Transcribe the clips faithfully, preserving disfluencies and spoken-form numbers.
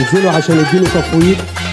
انزلوا عشان يديني تفويض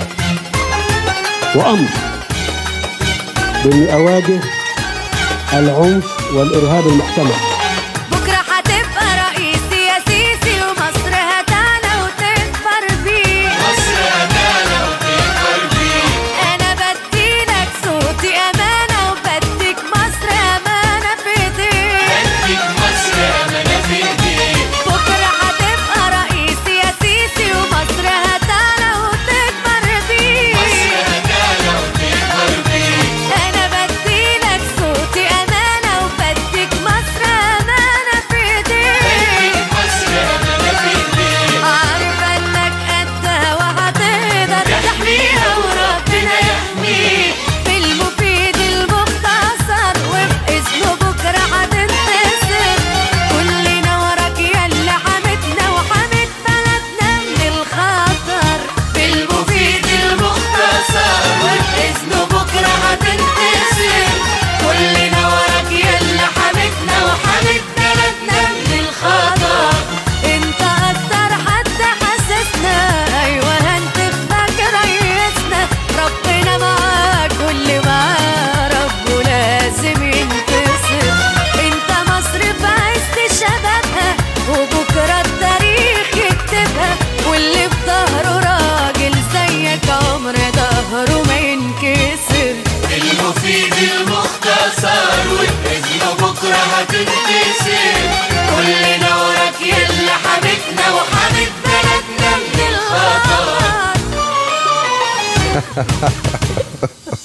وامر باني اواجه العنف والارهاب المحتمل. بكره هتبقى رئيس يا سيسي ومصر هتعلى وتكبر بيه. مصر هتعلى وتكبر بيه. انا بديلك صوتي امانه وبديك مصر امانه في ايديك. بديك مصر امانه في ايديك. بكره هتبقى رئيس يا سيسي ومصر هتعلى وتكبر بيه. مصر هتعلى وتكبر بيه. انا بديلك صوتي امانه وبديك مصر امانه في ايديك. بديك مصر امانه في ايديك. عارفه انك قدها وهتقدر تحميها وربنا يحميك. بالمفيد المختصر وباسمه بكره هتنتصر. كلنا وراك يلا حمدنا وحمد بلدنا من الخطر. بالمفيد المختصر وباسمه بكره هتنتصر. كلنا وراك يلا حمدنا وحمد بلدنا من الخطر. انت اكتر حد حسسنا ايوه هنتفك ريسنا. ربنا معاك واللي معاه ربه لازم ينتصر. انت مصر في عز شبابها وبكره التاريخ يكتبها. واللي في ظهره راجل زيك عمر ظهره ما ينكسر. المفيد المختصر وباسمه بكره هتنتصر. كلنا وراك يلا حمدنا وحمد بلدنا من الخطر.